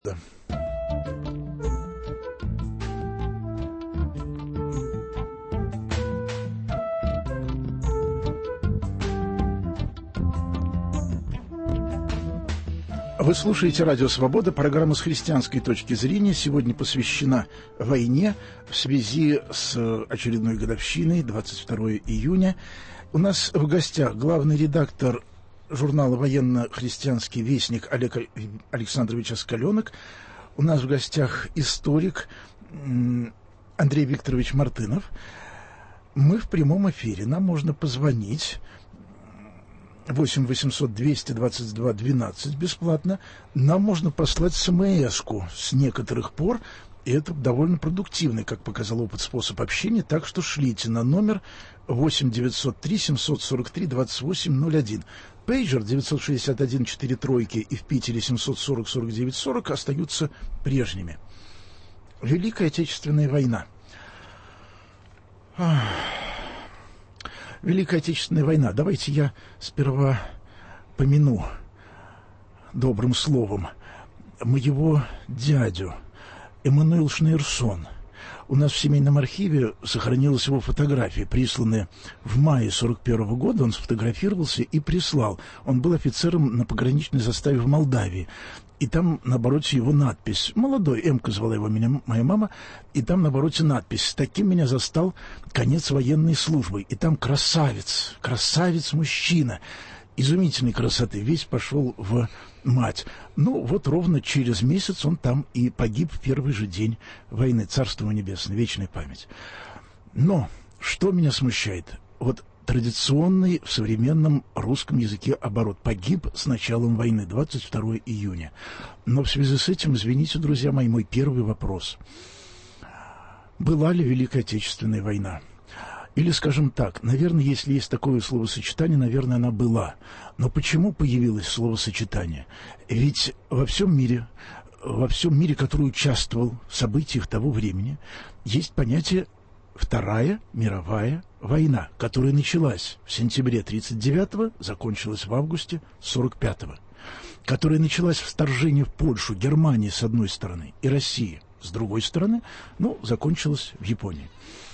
Да. Вы слушаете «Радио Свобода», программа с христианской точки зрения. Сегодня посвящена войне в связи с очередной годовщиной, 22 июня. У нас в гостях главный редактор журнала «Военно-христианский вестник» Олег Александрович Оскаленок. У нас в гостях историк Андрей Викторович Мартынов. Мы в прямом эфире. Нам можно позвонить 8 800 222 12 бесплатно. Нам можно послать смс-ку с некоторых пор. И это довольно продуктивный, как показал опыт, способ общения. Так что шлите на номер 8 903 743 2801. Пейджер 961 4 тройки и в Питере 740 49 40 остаются прежними. Великая Отечественная война. Великая Отечественная война. Давайте я сперва помяну добрым словом моего дядю Эммануил Шнейрсон. У нас в семейном архиве сохранилась его фотография, присланная в мае 1941 года. Он сфотографировался и прислал. Он был офицером на пограничной заставе в Молдавии. И там на обороте его надпись. Молодой, Эмка звала его моя мама. И там на обороте надпись: «С таким меня застал конец военной службы». И там красавец, красавец-мужчина. Изумительной красоты. Весь пошел в мать. Ну, вот ровно через месяц он там и погиб в первый же день войны. Царство ему небесное, вечная память. Но что меня смущает? Вот традиционный в современном русском языке оборот. Погиб с началом войны, 22 июня. Но в связи с этим, извините, друзья мои, мой первый вопрос. Была ли Великая Отечественная война? Или, скажем так, наверное, если есть такое словосочетание, наверное, она была. Но почему появилось словосочетание? Ведь во всем мире, который участвовал в событиях того времени, есть понятие Вторая мировая война, которая началась в сентябре 1939-го, закончилась в августе 1945-го, которая началась в вторжении в Польшу, Германии с одной стороны и России с другой стороны, но закончилась в Японии.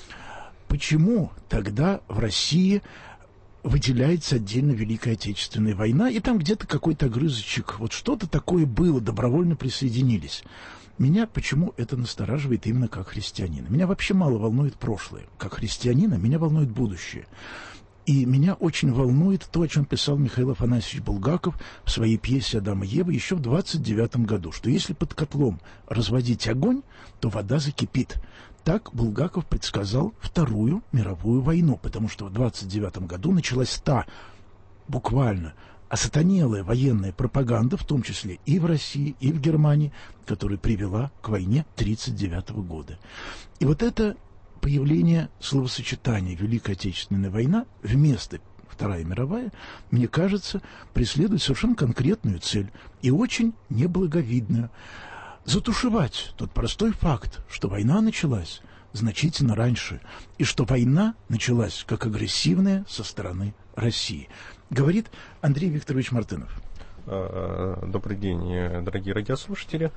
Почему тогда в России выделяется отдельно Великая Отечественная война, и там где-то какой-то огрызочек, вот что-то такое было, добровольно присоединились? Меня почему это настораживает именно как христианина? Меня вообще мало волнует прошлое. Как христианина меня волнует будущее. И меня очень волнует то, о чем писал Михаил Афанасьевич Булгаков в своей пьесе «Адам и Ева» еще в 1929 году, что если под котлом разводить огонь, то вода закипит. Так Булгаков предсказал Вторую мировую войну, потому что в 1929 году началась та, буквально, осатанелая военная пропаганда, в том числе и в России, и в Германии, которая привела к войне 1939 года. И вот это появление словосочетания «Великая Отечественная война» вместо Вторая мировая, мне кажется, преследует совершенно конкретную цель и очень неблаговидную. Затушевать тот простой факт, что война началась значительно раньше, и что война началась как агрессивная со стороны России. Говорит Андрей Викторович Мартынов. Добрый день, дорогие радиослушатели.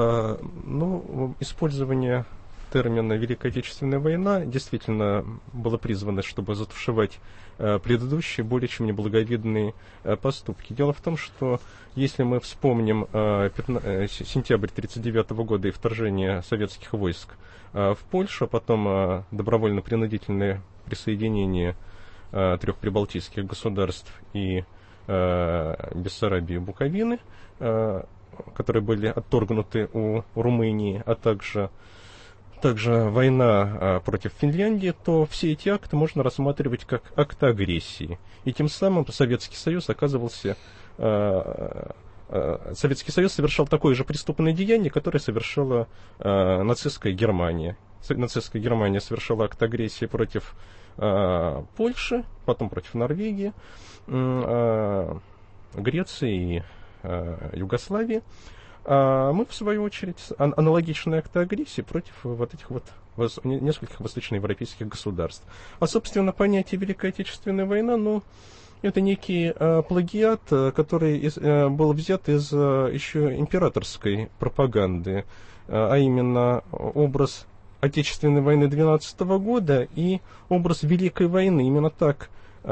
Использование термина «Великая Отечественная война» действительно было призвано, чтобы затушевать предыдущие, более чем неблаговидные поступки. Дело в том, что если мы вспомним сентябрь 1939 года и вторжение советских войск в Польшу, а потом добровольно-принудительное присоединение 3 прибалтийских государств и Бессарабии и Буковины, которые были отторгнуты у Румынии, а также война против Финляндии, то все эти акты можно рассматривать как акты агрессии. И тем самым Советский Союз совершал такое же преступное деяние, которое совершала нацистская Германия. Нацистская Германия совершала акт агрессии против Польши, потом против Норвегии, Греции и Югославии. А мы, в свою очередь, аналогичные акты агрессии против вот этих вот нескольких восточноевропейских государств. А, собственно, понятие Великая Отечественная война, Это некий плагиат, который был взят из еще императорской пропаганды, а именно образ Отечественной войны 12 года и образ Великой войны. Именно так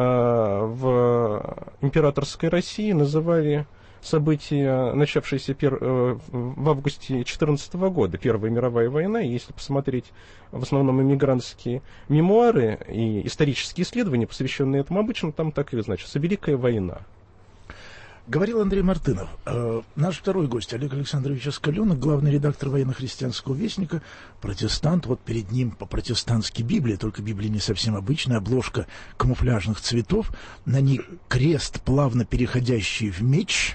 в императорской России называли события, начавшиеся в августе 2014 года, Первая мировая война. И если посмотреть в основном иммигрантские мемуары и исторические исследования, посвященные этому, обычно там так и значится «Великая война». Говорил Андрей Мартынов. Наш второй гость, Олег Александрович Аскаленок, главный редактор военно-христианского вестника, протестант. Вот перед ним по-протестантски Библия, только Библия не совсем обычная, обложка камуфляжных цветов, на ней крест, плавно переходящий в меч.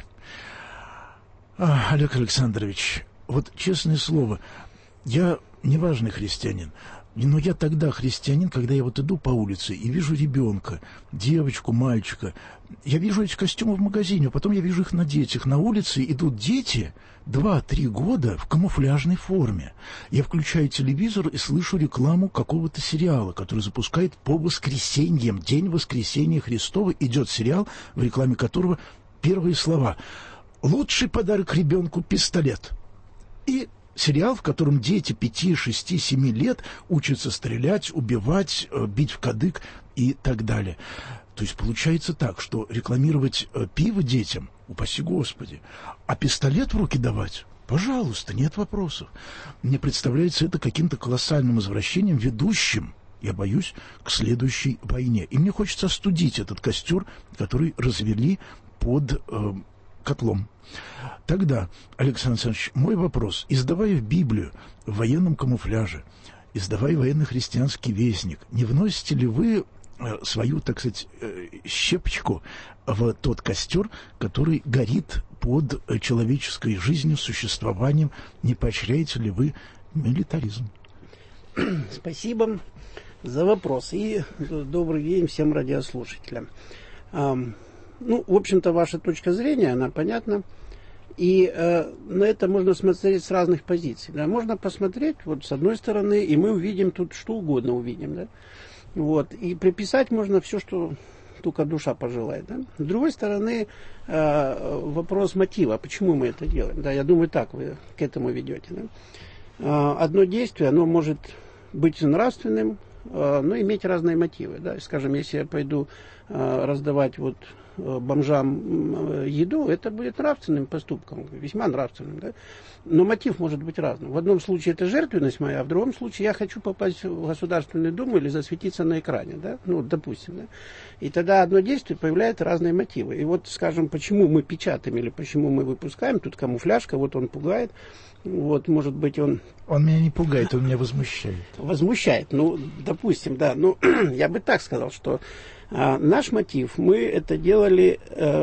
Олег Александрович, вот честное слово, я неважный христианин, но я тогда христианин, когда я вот иду по улице и вижу ребенка, девочку, мальчика. Я вижу эти костюмы в магазине, а потом я вижу их на детях. На улице идут дети 2-3 года в камуфляжной форме. Я включаю телевизор и слышу рекламу какого-то сериала, который запускает по воскресеньям. День воскресения Христова идет сериал, в рекламе которого первые слова: «Лучший подарок ребенку — пистолет». И сериал, в котором дети 5, 6, 7 лет учатся стрелять, убивать, бить в кадык и так далее. То есть получается так, что рекламировать пиво детям, упаси Господи, а пистолет в руки давать, пожалуйста, нет вопросов. Мне представляется это каким-то колоссальным извращением, ведущим, я боюсь, к следующей войне. И мне хочется остудить этот костер, который развели под котлом. Тогда, Александр Александрович, мой вопрос: издавая Библию в военном камуфляже, издавая военно-христианский вестник, не вносите ли вы свою, так сказать, щепочку в тот костер, который горит под человеческой жизнью, существованием? Не поощряете ли вы милитаризм? Спасибо за вопрос. И добрый день всем радиослушателям. Ну, в общем-то, ваша точка зрения, она понятна. И на это можно смотреть с разных позиций. Да? Можно посмотреть вот с одной стороны, и мы увидим тут что угодно увидим. Да? Вот. И приписать можно все, что только душа пожелает. Да? С другой стороны, вопрос мотива. Почему мы это делаем? Да? Я думаю, так вы к этому ведете. Да? Одно действие, оно может быть нравственным, но иметь разные мотивы. Да? Скажем, если я пойду раздавать вот бомжам еду, это будет нравственным поступком, весьма нравственным. Да? Но мотив может быть разным. В одном случае это жертвенность моя, а в другом случае я хочу попасть в Государственную Думу или засветиться на экране. Да? Ну, допустим. Да? И тогда одно действие появляет разные мотивы. И вот, скажем, почему мы печатаем или почему мы выпускаем, тут камуфляжка, вот он пугает. Вот, может быть, он... Он меня не пугает, он меня возмущает. Возмущает, ну, допустим, да. Ну, я бы так сказал, что наш мотив, мы это делали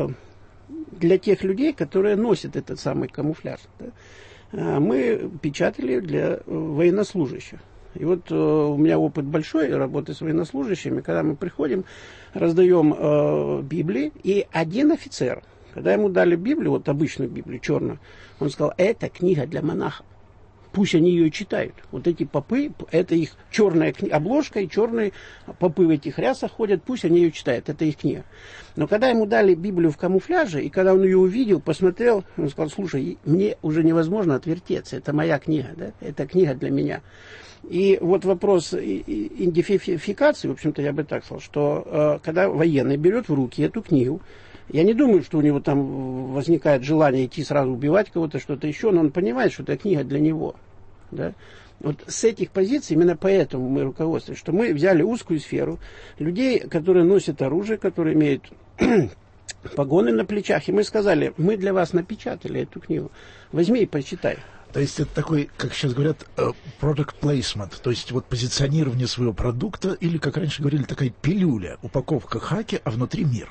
для тех людей, которые носят этот самый камуфляж. Да? Мы печатали для военнослужащих. И вот у меня опыт большой работы с военнослужащими, когда мы приходим, раздаем Библии, и один офицер, когда ему дали Библию, вот обычную Библию, черную, он сказал: это книга для монахов. Пусть они ее читают. Вот эти попы, это их черная обложка, и черные попы в этих рясах ходят, пусть они ее читают, это их книга. Но когда ему дали Библию в камуфляже, и когда он ее увидел, посмотрел, он сказал: слушай, мне уже невозможно отвертеться, это моя книга, да? Это книга для меня. И вот вопрос идентификации, в общем-то, я бы так сказал, что когда военный берет в руки эту книгу, я не думаю, что у него там возникает желание идти сразу убивать кого-то, что-то еще, но он понимает, что эта книга для него. Да? Вот с этих позиций, именно поэтому мы руководствуемся, что мы взяли узкую сферу людей, которые носят оружие, которые имеют погоны на плечах, и мы сказали: мы для вас напечатали эту книгу, возьми и почитай. То есть это такой, как сейчас говорят, product placement, то есть вот позиционирование своего продукта, или, как раньше говорили, такая пилюля, упаковка хаки, а внутри мир.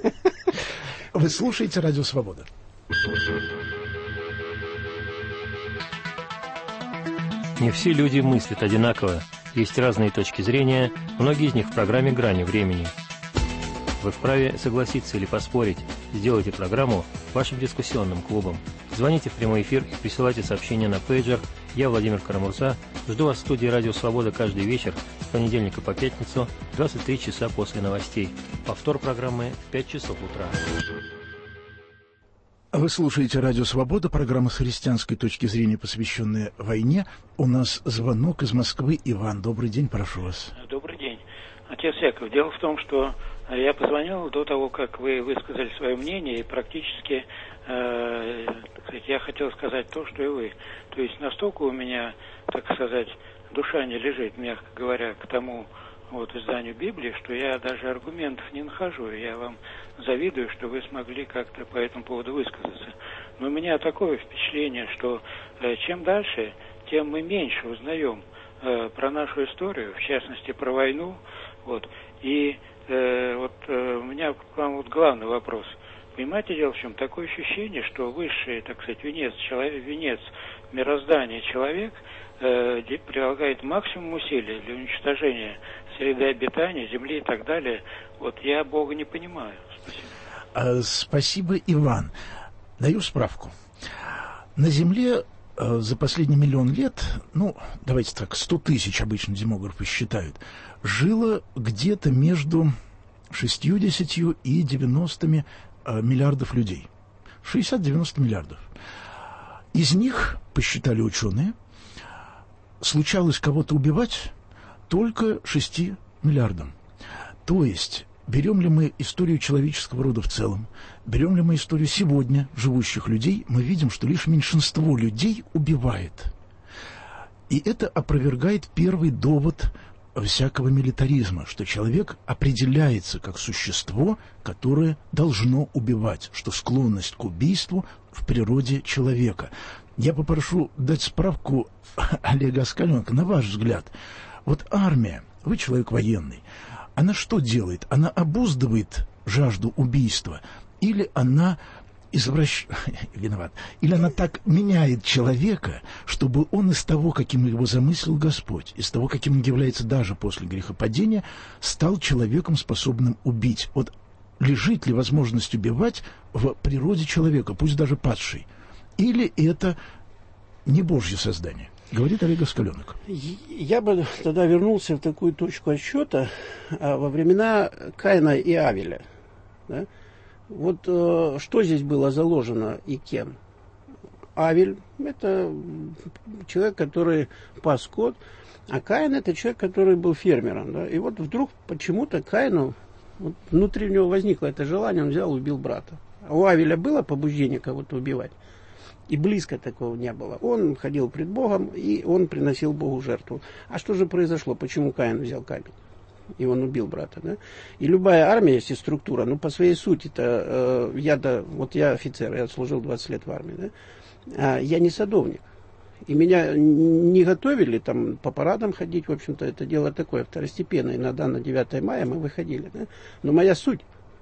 Вы слушаете «Радио Свобода». Не все люди мыслят одинаково. Есть разные точки зрения, многие из них в программе «Грани времени». Вы вправе согласиться или поспорить. Сделайте программу вашим дискуссионным клубом. Звоните в прямой эфир и присылайте сообщения на пейджер. Я, Владимир Карамурза, жду вас в студии «Радио Свобода» каждый вечер с понедельника по пятницу, 23 часа после новостей. Повтор программы в 5 часов утра. Вы слушаете «Радио Свобода», программа с христианской точки зрения, посвященная войне. У нас звонок из Москвы. Иван, добрый день, прошу вас. Добрый день. Отец Яков, дело в том, что я позвонил до того, как вы высказали свое мнение, и практически я хотел сказать то, что и вы. То есть настолько у меня, так сказать, душа не лежит, мягко говоря, к тому изданию Библии, что я даже аргументов не нахожу. Я вам завидую, что вы смогли как-то по этому поводу высказаться. Но у меня такое впечатление, что чем дальше, тем мы меньше узнаем про нашу историю, в частности, про войну. И у меня к вам главный вопрос. Понимаете, дело в чем? Такое ощущение, что высший, так сказать, венец мироздания человек прилагает максимум усилий для уничтожения среды обитания, земли и так далее. Я Бога не понимаю. Спасибо. Спасибо, Иван. Даю справку. На Земле за последний миллион лет, давайте так, 100 тысяч обычно демографы считают, жило где-то между 60 и 90 миллиардов людей. 60-90 миллиардов. Из них, посчитали ученые, случалось кого-то убивать только 6 миллиардам. То есть, берем ли мы историю человеческого рода в целом, берем ли мы историю сегодня живущих людей, мы видим, что лишь меньшинство людей убивает. И это опровергает первый довод всякого милитаризма, что человек определяется как существо, которое должно убивать, что склонность к убийству в природе человека. Я попрошу дать справку Олега Оскаленко. На ваш взгляд, армия, вы человек военный, она что делает? Она обуздывает жажду убийства? Или она Или она так меняет человека, чтобы он из того, каким его замыслил Господь, из того, каким он является даже после грехопадения, стал человеком, способным убить? Лежит ли возможность убивать в природе человека, пусть даже падший? Или это не Божье создание? Говорит Олег Оскаленок. Я бы тогда вернулся в такую точку отсчета во времена Каина и Авеля. Да? Что здесь было заложено и кем? Авель – это человек, который пас скот, а Каин – это человек, который был фермером. Да? И вдруг почему-то Каину, внутри него возникло это желание, он взял и убил брата. А у Авеля было побуждение кого-то убивать? И близко такого не было. Он ходил пред Богом, и он приносил Богу жертву. А что же произошло? Почему Каин взял камень? И он убил брата, да? И любая армия, если структура, по своей сути-то, я офицер, я служил 20 лет в армии, да? Я не садовник. И меня не готовили по парадам ходить, в общем-то, это дело такое второстепенное. Иногда на 9 мая мы выходили, да? Но моя суть,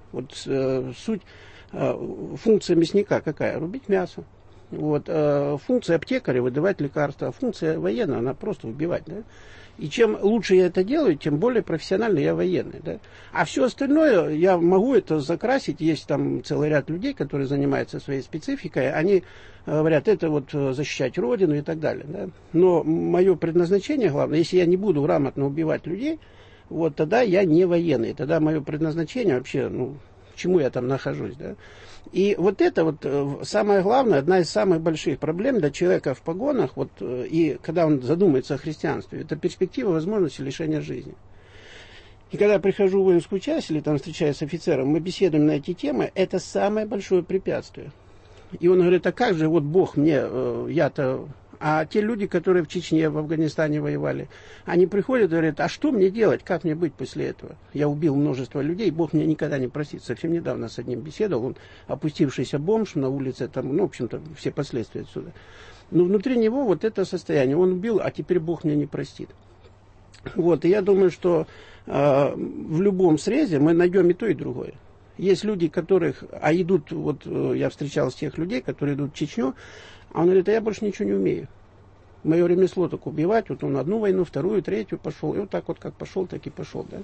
функция мясника какая? Рубить мясо. Функция аптекаря выдавать лекарства, а функция военная, она просто убивать, да? И чем лучше я это делаю, тем более профессионально я военный, да? А все остальное я могу это закрасить. Есть там целый ряд людей, которые занимаются своей спецификой. Они говорят, это защищать Родину и так далее, да? Но мое предназначение главное, если я не буду грамотно убивать людей, тогда я не военный. Тогда мое предназначение вообще, к чему я там нахожусь, да? И это самое главное, одна из самых больших проблем для человека в погонах, и когда он задумается о христианстве, это перспектива возможности лишения жизни. И когда я прихожу в воинскую часть или встречаюсь с офицером, мы беседуем на эти темы, это самое большое препятствие. И он говорит, а как же Бог мне, я-то... А те люди, которые в Чечне, в Афганистане воевали, они приходят и говорят, а что мне делать, как мне быть после этого? Я убил множество людей, Бог меня никогда не простит. Совсем недавно с одним беседовал, он опустившийся бомж на улице, в общем-то, все последствия отсюда. Но внутри него это состояние, он убил, а теперь Бог меня не простит. И я думаю, что в любом срезе мы найдем и то, и другое. Есть люди, которых, идут, я встречал тех людей, которые идут в Чечню, а он говорит, а я больше ничего не умею. Мое ремесло так убивать, он одну войну, вторую, третью пошел, и как пошел, так и пошел, да.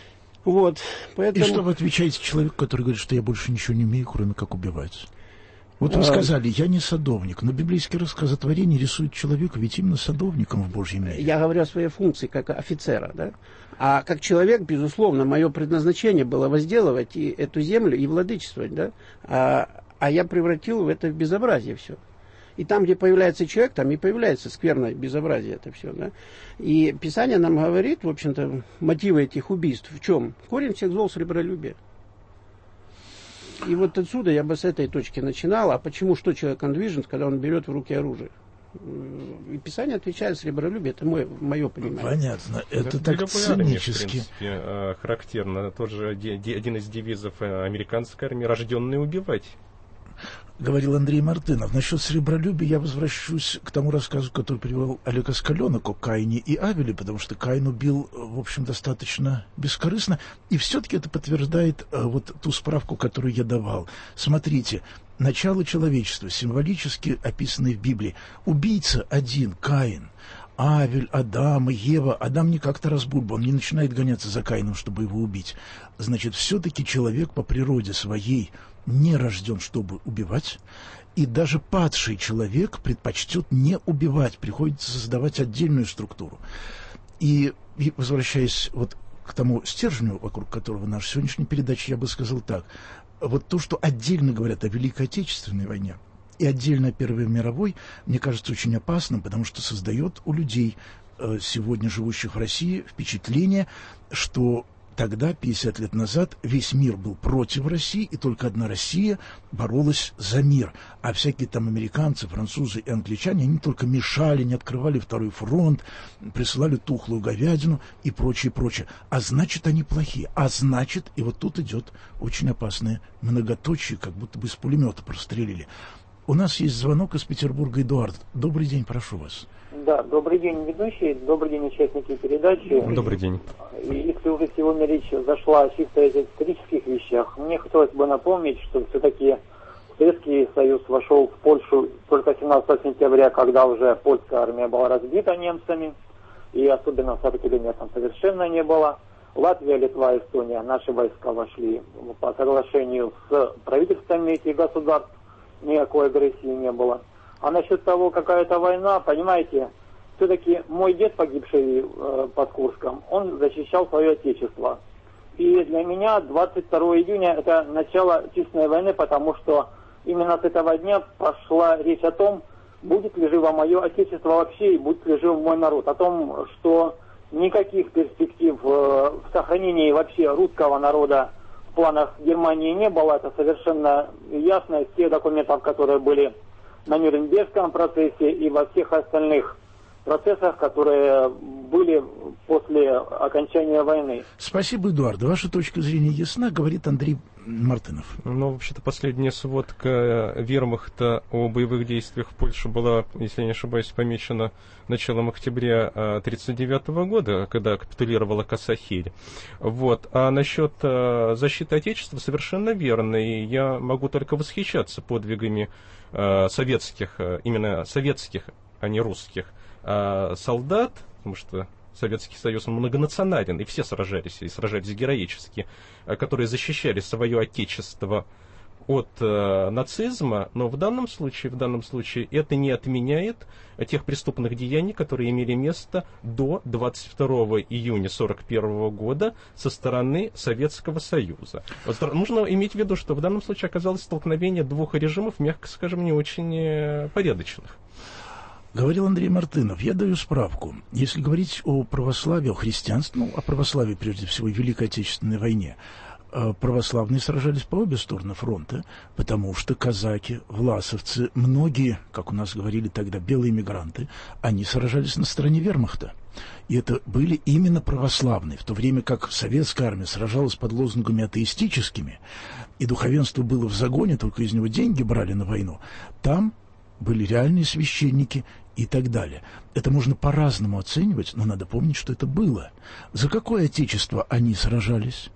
Поэтому... И что вы отвечаете человеку, который говорит, что я больше ничего не умею, кроме как убивать? Вот вы сказали, я не садовник, но библейский рассказ о творении рисует человека ведь именно садовником в Божьем мире. Я говорю о своей функции как офицера, да? А как человек, безусловно, мое предназначение было возделывать и эту землю и владычествовать, да? А я превратил в это в безобразие все. И там, где появляется человек, там и появляется скверное безобразие это все, да? И Писание нам говорит, в общем-то, мотивы этих убийств в чем? Корень всех зол сребролюбие. И вот отсюда я бы с этой точки начинал. А почему, что человеком движет, когда он берет в руки оружие? И Писание отвечает сребролюбие. Это мое понимание. Понятно. Это так цинически. В принципе, характерно. Тоже один из девизов американской армии — рожденный убивать. Говорил Андрей Мартынов. Насчет сребролюбия я возвращусь к тому рассказу, который привел Олег Оскаленок о Каине и Авеле, потому что Каин убил, в общем, достаточно бескорыстно. И все-таки это подтверждает вот ту справку, которую я давал. Смотрите, начало человечества, символически описанное в Библии. Убийца один, Каин. Авель, Адам и Ева. Адам не как-то разбульба, он не начинает гоняться за Каином, чтобы его убить. Значит, все-таки человек по природе своей не рожден, чтобы убивать, и даже падший человек предпочтет не убивать, приходится создавать отдельную структуру. И возвращаясь вот к тому стержню, вокруг которого наша сегодняшняя передача, я бы сказал так. Вот то, что отдельно говорят о Великой Отечественной войне и отдельно о Первой мировой, мне кажется очень опасным, потому что создает у людей, сегодня живущих в России, впечатление, что тогда, 50 лет назад, весь мир был против России, и только одна Россия боролась за мир. А всякие там американцы, французы и англичане, они только мешали, не открывали второй фронт, присылали тухлую говядину и прочее, прочее. А значит, они плохие. А значит, и вот тут идет очень опасное многоточие, как будто бы из пулемета прострелили. У нас есть звонок из Петербурга. Эдуард. Добрый день, прошу вас. Да, добрый день, ведущий, добрый день, участники передачи. Добрый день. Если уже сегодня речь зашла о чисто исторических вещах, мне хотелось бы напомнить, что все-таки Советский Союз вошел в Польшу только 17 сентября, когда уже польская армия была разбита немцами, и особенно сопротивления там совершенно не было. Латвия, Литва, Эстония, наши войска вошли по соглашению с правительствами этих государств, никакой агрессии не было. А насчет того, какая это война, понимаете, все-таки мой дед, погибший под Курском, он защищал свое отечество. И для меня 22 июня это начало честной войны, потому что именно с этого дня пошла речь о том, будет ли живо мое отечество вообще и будет ли жив мой народ. О том, что никаких перспектив в сохранении вообще русского народа в планах Германии не было. Это совершенно ясно из тех документов, которые были на Нюрнбергском процессе и во всех остальных процессах, которые были после окончания войны. Спасибо, Эдуард. Ваша точка зрения ясна, говорит Андрей Мартынов. Ну, вообще-то, последняя сводка Вермахта о боевых действиях в Польше была, если я не ошибаюсь, помечена началом октября 1939 года, когда капитулировала Кассахель. Вот. А насчет защиты Отечества совершенно верно, и я могу только восхищаться подвигами советских, именно советских, а не русских солдат, потому что Советский Союз многонационален, и все сражались, и сражались героически, которые защищали свое отечество от нацизма, но в данном случае это не отменяет тех преступных деяний, которые имели место до 22 июня 1941 года со стороны Советского Союза. Вот нужно иметь в виду, что в данном случае оказалось столкновение двух режимов, мягко скажем, не очень порядочных. Говорил Андрей Мартынов. Я даю справку. Если говорить о православии, о христианстве, о православии, прежде всего, и Великой Отечественной войне, православные сражались по обе стороны фронта, потому что казаки, власовцы, многие, как у нас говорили тогда, белые мигранты, они сражались на стороне вермахта. И это были именно православные, в то время как советская армия сражалась под лозунгами атеистическими, и духовенство было в загоне, только из него деньги брали на войну. Там были реальные священники и так далее. Это можно по-разному оценивать, но надо помнить, что это было. За какое отечество они сражались?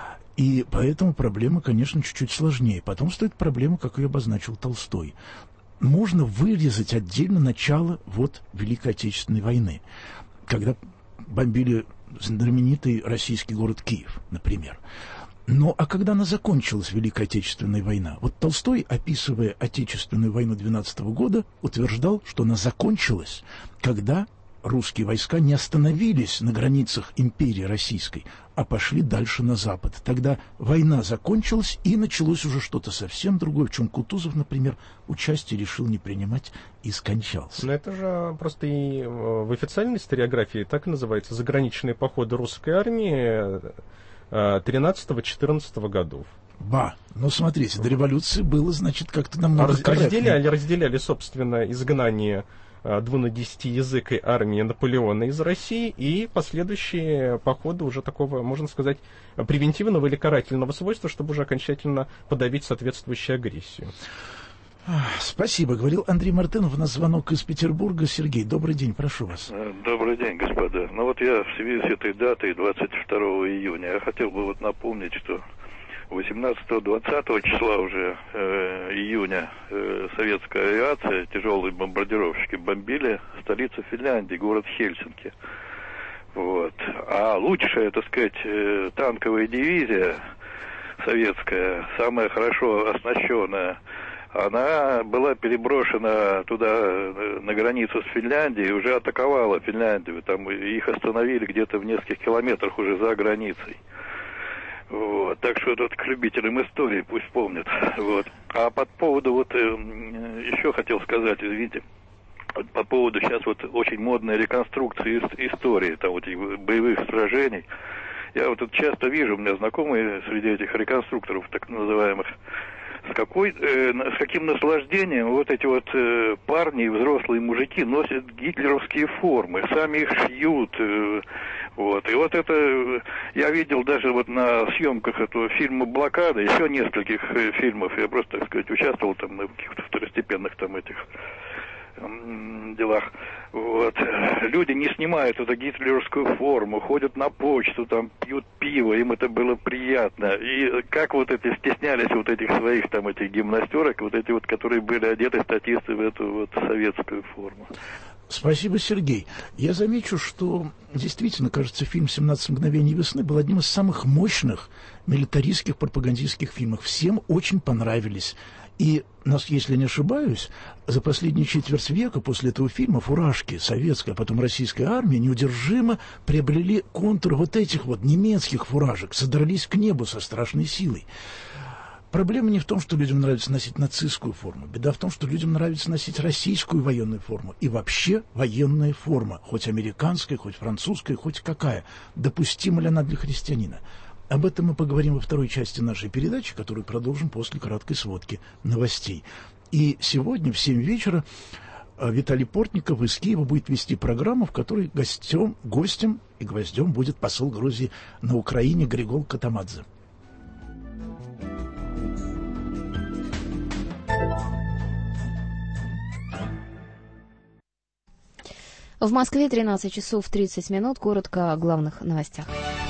И поэтому проблема, конечно, чуть-чуть сложнее. Потом стоит проблема, как ее обозначил Толстой. Можно вырезать отдельно начало вот Великой Отечественной войны, когда бомбили знаменитый российский город Киев, например. Ну, а когда она закончилась, Великая Отечественная война? Вот Толстой, описывая Отечественную войну 12 года, утверждал, что она закончилась, когда русские войска не остановились на границах империи российской, а пошли дальше на запад. Тогда война закончилась, и началось уже что-то совсем другое, в чем Кутузов, например, участие решил не принимать и скончался. Но это же просто и в официальной историографии так и называется «Заграничные походы русской армии 13-14 годов». Но смотрите, до революции было, значит, как-то намного корректнее. Разделяли, собственно, изгнание 2/10 армии Наполеона из России и последующие походы уже такого, можно сказать, превентивного или карательного свойства, чтобы уже окончательно подавить соответствующую агрессию. Спасибо. Говорил Андрей Мартынов. У нас звонок из Петербурга. Сергей, добрый день, прошу вас. Добрый день, господа. Ну вот я в связи с этой датой, 22 июня, я хотел бы вот напомнить, что 18-20 числа уже июня советская авиация, тяжелые бомбардировщики бомбили столицу Финляндии, город Хельсинки. Вот. А лучшая, так сказать, танковая дивизия советская, самая хорошо оснащенная, она была переброшена туда, на границу с Финляндией, и уже атаковала Финляндию. Там их остановили где-то в нескольких километрах уже за границей. Вот. Так что тут к любителям истории пусть помнят. Вот. А по поводу вот еще хотел сказать, извините, по поводу сейчас вот очень модной реконструкции истории, там вот боевых сражений. Я вот тут часто вижу, у меня знакомые среди этих реконструкторов, так называемых, с каким наслаждением вот эти вот парни, взрослые мужики носят гитлеровские формы, сами их шьют. Вот. И вот это я видел даже вот на съемках этого фильма «Блокада», еще нескольких фильмов, я просто, так сказать, участвовал там на каких-то второстепенных там этих делах. Вот. Люди не снимают эту гитлеровскую форму, ходят на почту, там пьют пиво, им это было приятно. И как вот эти стеснялись вот этих своих там этих гимнастерок, вот эти вот, которые были одеты статисты в эту вот советскую форму. Спасибо, Сергей. Я замечу, что действительно, кажется, фильм «17 мгновений весны» был одним из самых мощных милитаристских пропагандистских фильмов. Всем очень понравились. И, если не ошибаюсь, за последнюю четверть века после этого фильма фуражки советская, а потом российская армия неудержимо приобрели контур вот этих вот немецких фуражек, содрались к небу со страшной силой. Проблема не в том, что людям нравится носить нацистскую форму. Беда в том, что людям нравится носить российскую военную форму. И вообще военная форма, хоть американская, хоть французская, хоть какая. Допустима ли она для христианина? Об этом мы поговорим во второй части нашей передачи, которую продолжим после краткой сводки новостей. И сегодня в 7 вечера Виталий Портников из Киева будет вести программу, в которой гостем и гвоздем будет посол Грузии на Украине Григол Катамадзе. В Москве 13 часов 30 минут. Коротко о главных новостях.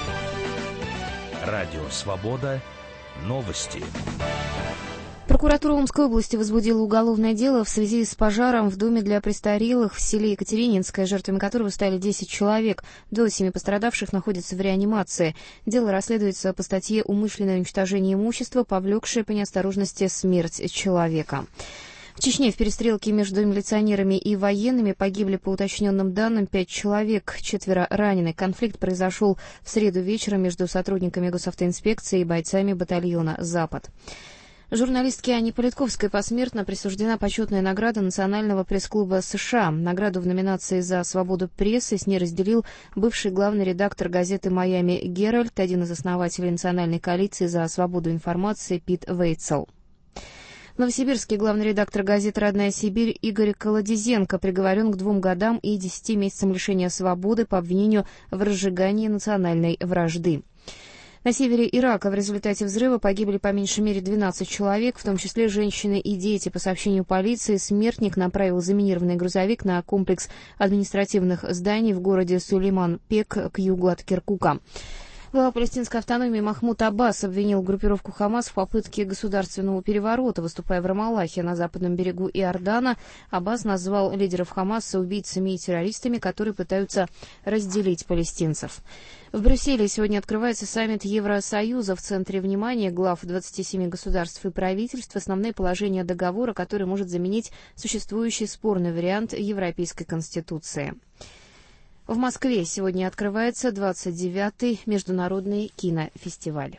Радио «Свобода». Новости. Прокуратура Омской области возбудила уголовное дело в связи с пожаром в доме для престарелых в селе Екатерининское, жертвами которого стали 10 человек. До 7 пострадавших находятся в реанимации. Дело расследуется по статье «Умышленное уничтожение имущества, повлекшее по неосторожности смерть человека». В Чечне в перестрелке между милиционерами и военными погибли, по уточненным данным, 5 человек, 4 ранены. Конфликт произошел в среду вечером между сотрудниками госавтоинспекции и бойцами батальона «Запад». Журналистке Анне Политковской посмертно присуждена почетная награда Национального пресс-клуба США. Награду в номинации «За свободу прессы» с ней разделил бывший главный редактор газеты «Майами Геральд», один из основателей Национальной коалиции за свободу информации Пит Вейтсел. В Новосибирске главный редактор газеты «Родная Сибирь» Игорь Колодезенко приговорен к 2 годам и 10 месяцам лишения свободы по обвинению в разжигании национальной вражды. На севере Ирака в результате взрыва погибли по меньшей мере 12 человек, в том числе женщины и дети. По сообщению полиции, смертник направил заминированный грузовик на комплекс административных зданий в городе Сулейман-Пек к югу от Киркука. Глава палестинской автономии Махмуд Аббас обвинил группировку «Хамас» в попытке государственного переворота. Выступая в Рамаллахе на западном берегу Иордана, Аббас назвал лидеров «Хамаса» убийцами и террористами, которые пытаются разделить палестинцев. В Брюсселе сегодня открывается саммит Евросоюза. В центре внимания глав 27 государств и правительств основные положения договора, который может заменить существующий спорный вариант Европейской Конституции. В Москве сегодня открывается 29-й международный кинофестиваль.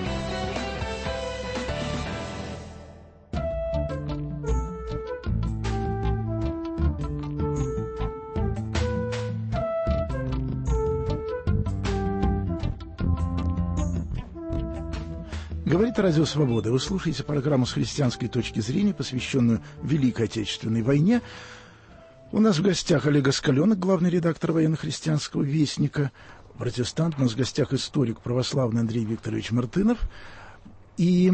Говорит Радио Свобода. Вы слушаете программу с христианской точки зрения, посвященную Великой Отечественной войне. У нас в гостях Олег Оскаленок, главный редактор военно-христианского вестника, протестант. У нас в гостях историк православный Андрей Викторович Мартынов. И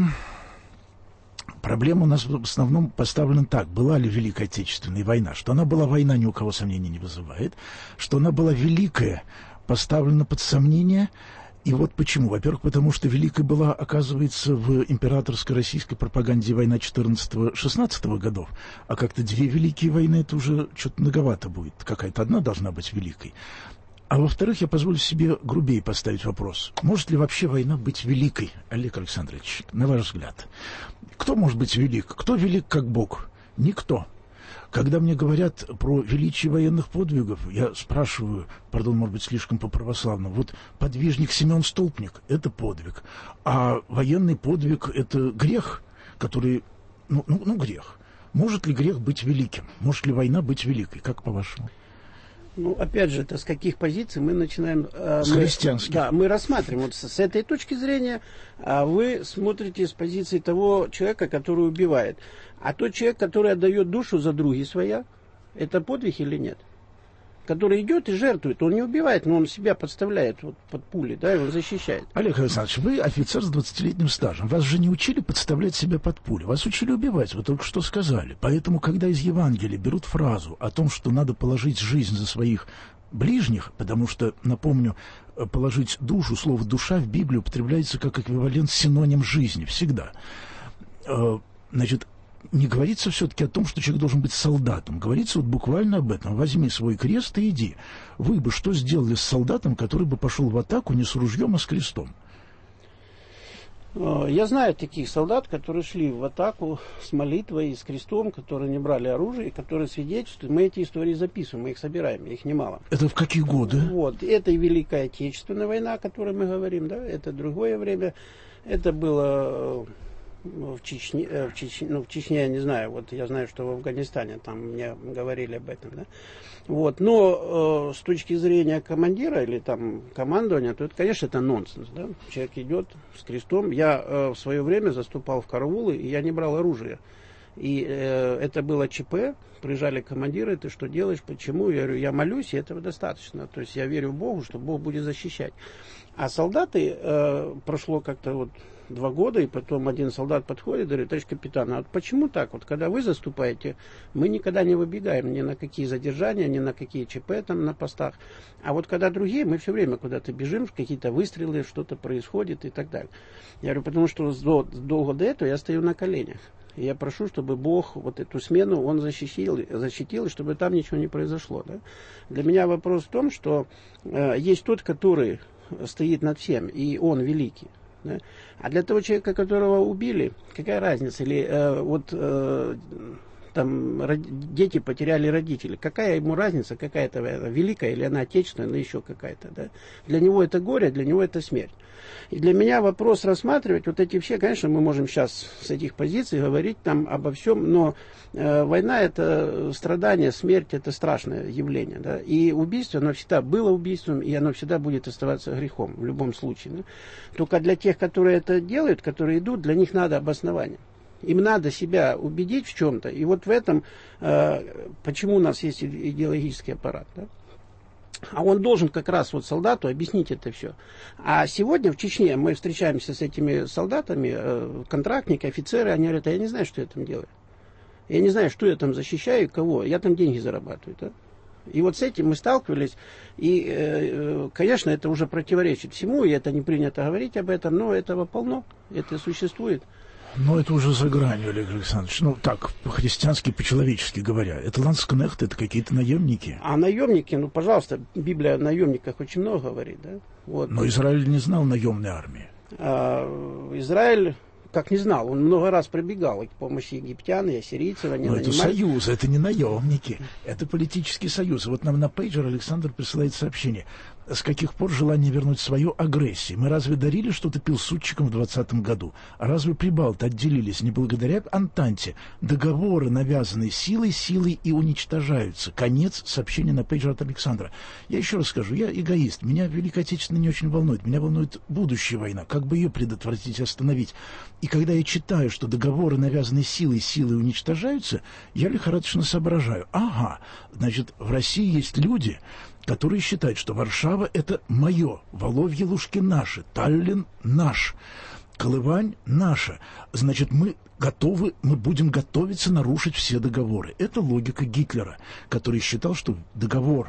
проблема у нас в основном поставлена так. Была ли Великая Отечественная война? Что она была война, ни у кого сомнений не вызывает. Что она была великая, поставлена под сомнение. И вот почему. Во-первых, потому что великой была, оказывается, в императорской российской пропаганде война 14-16 годов, а как-то две великие войны, это уже что-то многовато будет. Какая-то одна должна быть великой. А во-вторых, я позволю себе грубее поставить вопрос. Может ли вообще война быть великой, Олег Александрович, на ваш взгляд? Кто может быть велик? Кто велик, как Бог? Никто. Когда мне говорят про величие военных подвигов, я спрашиваю, пардон, может быть, слишком по-православному, вот подвижник Семен Столпник – это подвиг, а военный подвиг – это грех, который, грех. Может ли грех быть великим? Может ли война быть великой? Как по-вашему? Ну, опять же, это с каких позиций мы начинаем... С христианских. Да, мы рассматриваем. Вот с этой точки зрения вы смотрите с позиции того человека, который убивает. А тот человек, который отдает душу за други своя, это подвиг или нет? Который идет и жертвует. Он не убивает, но он себя подставляет вот под пули, да, и он защищает. Олег Александрович, вы офицер с 20-летним стажем. Вас же не учили подставлять себя под пули. Вас учили убивать, вы только что сказали. Поэтому, когда из Евангелия берут фразу о том, что надо положить жизнь за своих ближних, потому что, напомню, положить душу, слово «душа» в Библии употребляется как эквивалент, синоним жизни, всегда. Значит, не говорится все-таки о том, что человек должен быть солдатом. Говорится вот буквально об этом. Возьми свой крест и иди. Вы бы что сделали с солдатом, который бы пошел в атаку не с ружьем, а с крестом? Я знаю таких солдат, которые шли в атаку с молитвой и с крестом, которые не брали оружие, которые свидетельствуют. Мы эти истории записываем, мы их собираем, их немало. Это в какие годы? Вот. Это и Великая Отечественная война, о которой мы говорим, да, это другое время. Это было... В Чечне, я не знаю, вот я знаю, что в Афганистане там мне говорили об этом, да. Вот, но с точки зрения командира или там командования, то это, конечно, это нонсенс, да. Человек идет с крестом. Я в свое время заступал в караулы, и я не брал оружие. И это было ЧП, приезжали командиры, ты что делаешь, почему? Я говорю, я молюсь, и этого достаточно. То есть я верю в Богу, что Бог будет защищать. А солдаты, прошло как-то вот 2 года, и потом один солдат подходит и говорит: товарищ капитан, а вот почему так? Вот когда вы заступаете, мы никогда не выбегаем ни на какие задержания, ни на какие ЧП там на постах. А вот когда другие, мы все время куда-то бежим, какие-то выстрелы, что-то происходит и так далее. Я говорю, потому что долго до этого я стою на коленях. И я прошу, чтобы Бог вот эту смену он защитил, и чтобы там ничего не произошло. Да? Для меня вопрос в том, что есть тот, который стоит над всем, и он великий. Да? А для того человека, которого убили, какая разница? Или там дети потеряли родителей. Какая ему разница, какая-то великая или она отечественная, или еще какая-то. Да? Для него это горе, для него это смерть. И для меня вопрос рассматривать вот эти все, конечно, мы можем сейчас с этих позиций говорить там обо всем, но война это страдание, смерть это страшное явление. Да? И убийство, оно всегда было убийством, и оно всегда будет оставаться грехом в любом случае. Да? Только для тех, которые это делают, которые идут, для них надо обоснование. Им надо себя убедить в чем-то. И вот в этом, почему у нас есть идеологический аппарат. Да? А он должен как раз вот солдату объяснить это все. А сегодня в Чечне мы встречаемся с этими солдатами, контрактники, офицеры, они говорят: а я не знаю, что я там делаю. Я не знаю, что я там защищаю и кого. Я там деньги зарабатываю. Да? И вот с этим мы сталкивались. И, конечно, это уже противоречит всему, и это не принято говорить об этом, но этого полно, это существует. Но это уже за гранью, Олег Александрович. Ну, так, по-христиански, по-человечески говоря. Это ланскнехты, это какие-то наемники. А наемники, ну, пожалуйста, Библия о наемниках очень много говорит, да? Вот. Но Израиль не знал наемной армии. Израиль, как не знал, он много раз прибегал к помощи египтян и ассирийцев. Но это союз, это не наемники, это политический союз. Вот нам на пейджер Александр присылает сообщение. С каких пор желание вернуть свою агрессию? Мы разве дарили что-то пилсудчикам в 2020 году? А разве прибалты отделились не благодаря Антанте? Договоры, навязанные силой и уничтожаются. Конец сообщения на пейджер от Александра. Я еще раз скажу, я эгоист. Меня Великая Отечественная не очень волнует. Меня волнует будущая война. Как бы ее предотвратить и остановить? И когда я читаю, что договоры, навязанные силой уничтожаются, я лихорадочно соображаю. Ага, значит, в России есть люди, которые считают, что Варшава – это мое, Воловье-Лужки наши, Таллин наш, Колывань наша. Значит, мы будем готовиться нарушить все договоры. Это логика Гитлера, который считал, что договор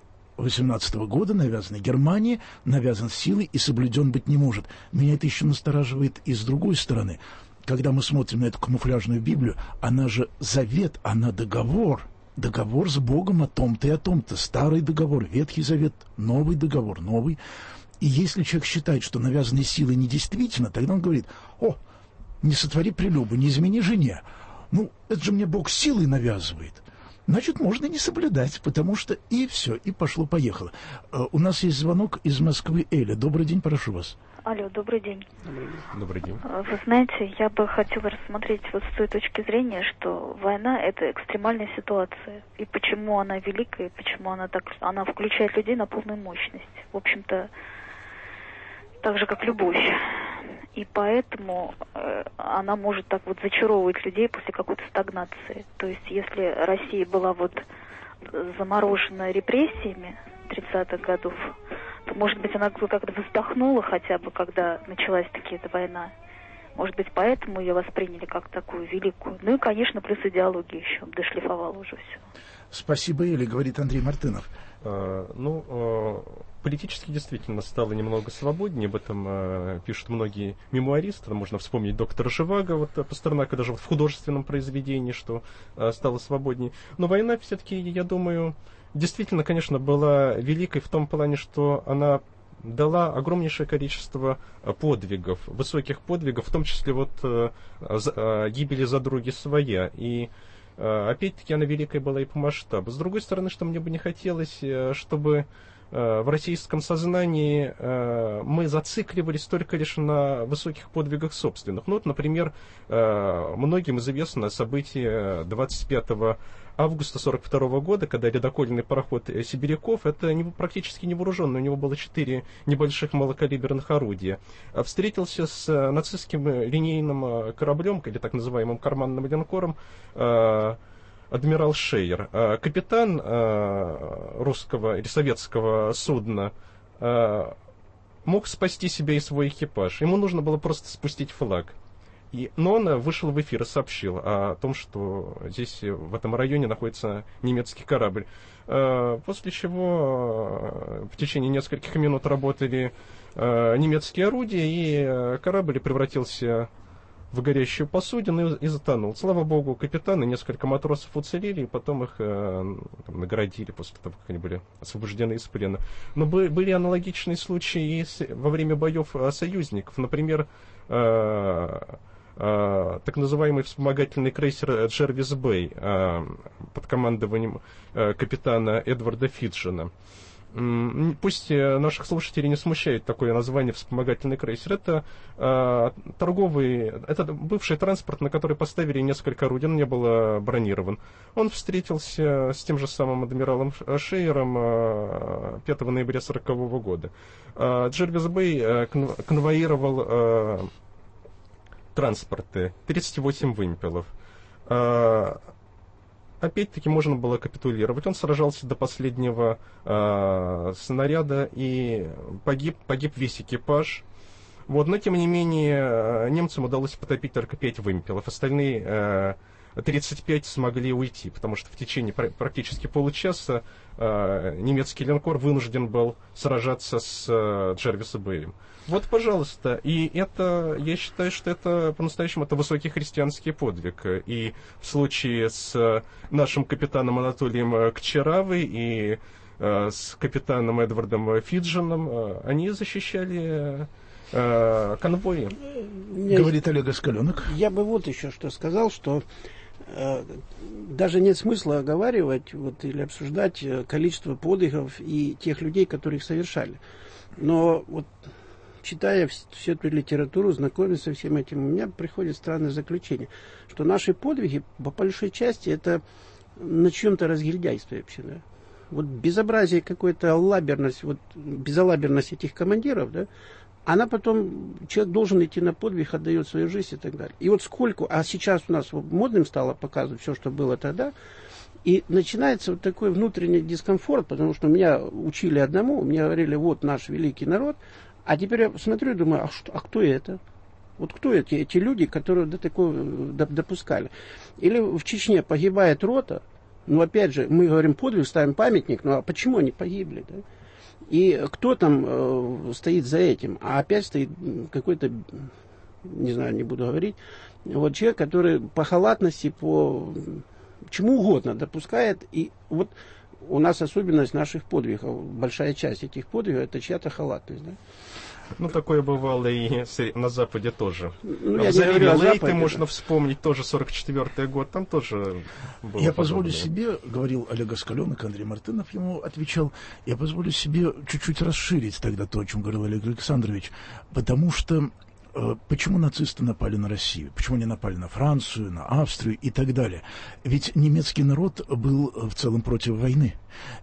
18 года, навязанный Германии, навязан силой и соблюден быть не может. Меня это еще настораживает и с другой стороны. Когда мы смотрим на эту камуфляжную Библию, она же завет, она договор. Договор с Богом о том-то и о том-то. Старый договор, Ветхий Завет, новый договор, новый. И если человек считает, что навязанные силы недействительны, тогда он говорит: о, не сотвори прелюбу, не измени жене. Ну, это же мне Бог силой навязывает. Значит, можно не соблюдать, потому что и все, и пошло-поехало. У нас есть звонок из Москвы. Эля, добрый день, прошу вас. Алло, добрый день. Добрый день. Вы знаете, я бы хотела рассмотреть вот с той точки зрения, что война – это экстремальная ситуация. И почему она великая, и почему она включает людей на полную мощность. В общем-то, так же, как любовь. И поэтому она может так вот зачаровывать людей после какой-то стагнации. То есть, если Россия была вот заморожена репрессиями 30-х годов, то, может быть, она как-то вздохнула хотя бы, когда началась таки эта война. Может быть, поэтому ее восприняли как такую великую. Ну и, конечно, плюс идеология еще дошлифовала уже все. Спасибо, Эля, говорит Андрей Мартынов. Политически действительно стало немного свободнее, об этом пишут многие мемуаристы. Можно вспомнить доктора Живаго, вот Пастернака, даже вот в художественном произведении, что стало свободнее. Но война все-таки, я думаю, действительно, конечно, была великой в том плане, что она дала огромнейшее количество подвигов, высоких подвигов, в том числе вот гибели задруги своя. И опять-таки она великая была и по масштабу. С другой стороны, что мне бы не хотелось, чтобы в российском сознании мы зацикливались только лишь на высоких подвигах собственных. Ну вот, например, многим известно событие 25 августа 1942 года, когда ледокольный пароход «Сибиряков», это практически невооруженный, у него было 4 небольших малокалиберных орудия, встретился с нацистским линейным кораблем, или так называемым карманным линкором, адмирал Шейер. Капитан русского или советского судна мог спасти себя и свой экипаж. Ему нужно было просто спустить флаг. Но он вышел в эфир и сообщил о том, что здесь, в этом районе, находится немецкий корабль. После чего в течение нескольких минут работали немецкие орудия, и корабль превратился в горящую посудину и затонул. Слава богу, капитан и несколько матросов уцелели, и потом их наградили после того, как они были освобождены из плена. Но были аналогичные случаи и во время боев союзников. Например, так называемый вспомогательный крейсер Джервис Бэй под командованием капитана Эдварда Фиджина. Пусть наших слушателей не смущает такое название «вспомогательный крейсер». Это это бывший транспорт, на который поставили несколько орудий, он не был бронирован. Он встретился с тем же самым адмиралом Шейером 5 ноября 1940 года. Джервис Бэй конвоировал транспорты, 38 вымпелов. Опять-таки можно было капитулировать. Он сражался до последнего снаряда, и погиб весь экипаж. Вот, но, тем не менее, немцам удалось потопить только 5 вымпелов. Остальные 35 смогли уйти, потому что в течение практически получаса немецкий линкор вынужден был сражаться с Джервис Бэем. Вот, пожалуйста. И это, я считаю, что это по-настоящему это высокий христианский подвиг. И в случае с нашим капитаном Анатолием Кчеравой и с капитаном Эдвардом Фиджином они защищали конвои. Говорит Олег Оскаленок. Я бы вот еще что сказал, что даже нет смысла оговаривать или обсуждать количество подвигов и тех людей, которые их совершали. Но вот читая всю эту литературу, знакомясь со всем этим, у меня приходит странное заключение, что наши подвиги, по большой части, это на чем-то разгильдяйство вообще, да? Вот безобразие какое-то, безалаберность этих командиров, да, она потом, человек должен идти на подвиг, отдает свою жизнь и так далее. И вот сколько, а сейчас у нас модным стало показывать все, что было тогда, и начинается вот такой внутренний дискомфорт, потому что меня учили одному, мне говорили, вот наш великий народ, а теперь я смотрю и думаю, а кто это? Вот кто эти люди, которые до такого допускали? Или в Чечне погибает рота, ну опять же, мы говорим подвиг, ставим памятник, ну а почему они погибли, да? И кто там стоит за этим? А опять стоит какой-то, не знаю, не буду говорить, вот человек, который по халатности, по чему угодно допускает. И вот у нас особенность наших подвигов, большая часть этих подвигов, это чья-то халатность. Да? Ну, такое бывало и на Западе тоже. Ну, я не говорю о Западе, можно вспомнить, тоже 44-й год, там тоже было Я позволю себе, говорил Олег Оскаленок, Андрей Мартынов ему отвечал, я позволю себе чуть-чуть расширить тогда то, о чем говорил Олег Александрович, потому что почему нацисты напали на Россию? Почему они напали на Францию, на Австрию и так далее? Ведь немецкий народ был в целом против войны.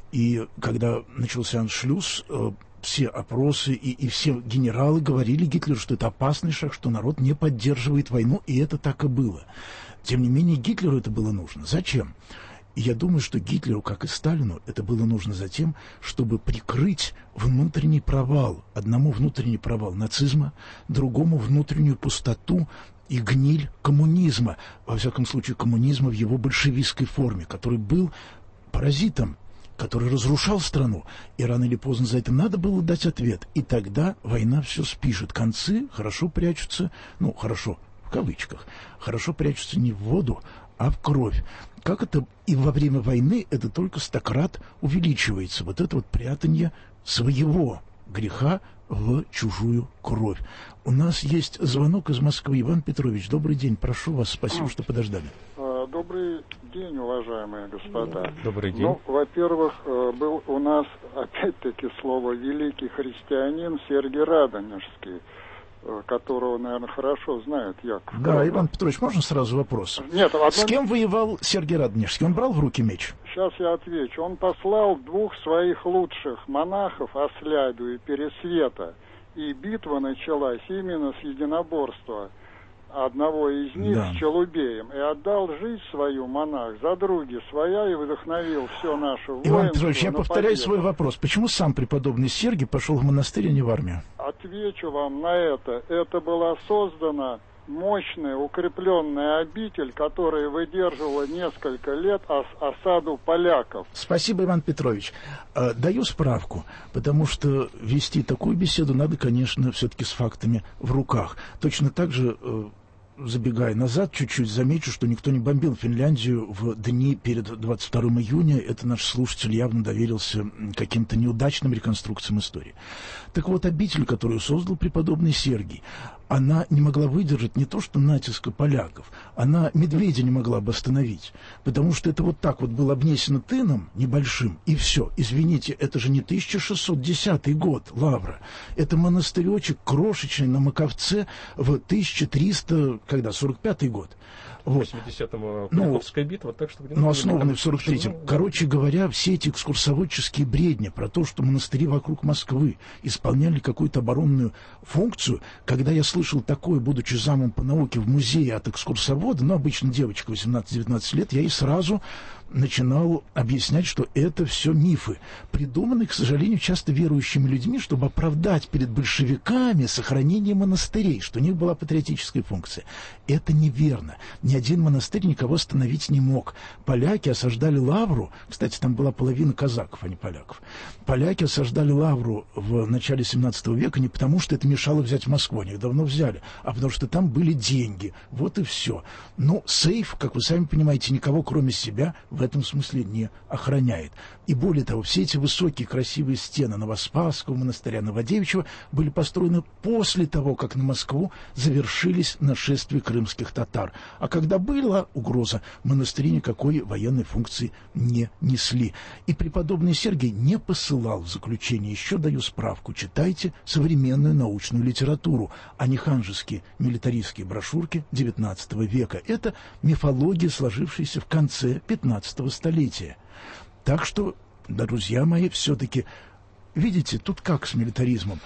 И когда начался аншлюз, все опросы и все генералы говорили Гитлеру, что это опасный шаг, что народ не поддерживает войну, и это так и было. Тем не менее, Гитлеру это было нужно. Зачем? И я думаю, что Гитлеру, как и Сталину, это было нужно за тем, чтобы прикрыть внутренний провал. Одному внутренний провал нацизма, другому внутреннюю пустоту и гниль коммунизма. Во всяком случае, коммунизма в его большевистской форме, который был паразитом, который разрушал страну, и рано или поздно за это надо было дать ответ. И тогда война все спишет. Концы хорошо прячутся, ну, хорошо, в кавычках, хорошо прячутся не в воду, а в кровь. Как это и во время войны это только стократ увеличивается. Вот это вот прятание своего греха в чужую кровь. У нас есть звонок из Москвы. Иван Петрович, добрый день, прошу вас, спасибо, что подождали. Добрый день, уважаемые господа. Добрый день. Ну, во-первых, был у нас, опять-таки, слово «великий христианин» Сергий Радонежский, которого, наверное, хорошо знает Яков. Да, правда? Иван Петрович, можно сразу вопрос? Нет, С кем воевал Сергий Радонежский? Он брал в руки меч? Сейчас я отвечу. Он послал двух своих лучших монахов, Ослябю и Пересвета, и битва началась именно с единоборства одного из них с Челубеем, и отдал жизнь свою монах за други своя и вдохновил все наше воинство. Иван Петрович, я повторяю свой вопрос. Почему сам преподобный Сергий пошел в монастырь, а не в армию? Отвечу вам на это. Это была создана мощная, укрепленная обитель, которая выдерживала несколько лет осаду поляков. Спасибо, Иван Петрович. Даю справку, потому что вести такую беседу надо, конечно, все-таки с фактами в руках. Точно так же, забегая назад чуть-чуть, замечу, что никто не бомбил Финляндию в дни перед 22 июня. Это наш слушатель явно доверился каким-то неудачным реконструкциям истории. Так вот, обитель, которую создал преподобный Сергий, она не могла выдержать не то что натиска поляков, она медведя не могла бы остановить, потому что это вот так вот было обнесено тыном небольшим, и все. Извините, это же не 1610 год, Лавра. Это монастыречек крошечный на Маковце в 1300, когда, 45-й год. В 80-м Куликовская битва, так что... Ну, основанный в 43-м. Короче говоря, все эти экскурсоводческие бредни про то, что монастыри вокруг Москвы исполняли какую-то оборонную функцию, когда я слышал такое, будучи замом по науке в музее от экскурсовода, ну, обычно девочка 18-19 лет, я ей сразу начинал объяснять, что это все мифы, придуманные, к сожалению, часто верующими людьми, чтобы оправдать перед большевиками сохранение монастырей, что у них была патриотическая функция. Это неверно. Ни один монастырь никого остановить не мог. Поляки осаждали Лавру, кстати, там была половина казаков, а не поляков. Поляки осаждали Лавру в начале 17 века не потому, что это мешало взять Москву, они их давно взяли, а потому что там были деньги. Вот и все. Но сейф, как вы сами понимаете, никого кроме себя в этом смысле не охраняет. И более того, все эти высокие красивые стены Новоспасского монастыря, Новодевичьего были построены после того, как на Москву завершились нашествия крымских татар. А когда была угроза, монастыри никакой военной функции не несли. И преподобный Сергий не посылал в заключение, еще даю справку, читайте современную научную литературу, а не ханжеские милитаристские брошюрки XIX века. Это мифология, сложившаяся в конце XV столетия. Так что, друзья мои, все-таки, видите, тут как с милитаризмом.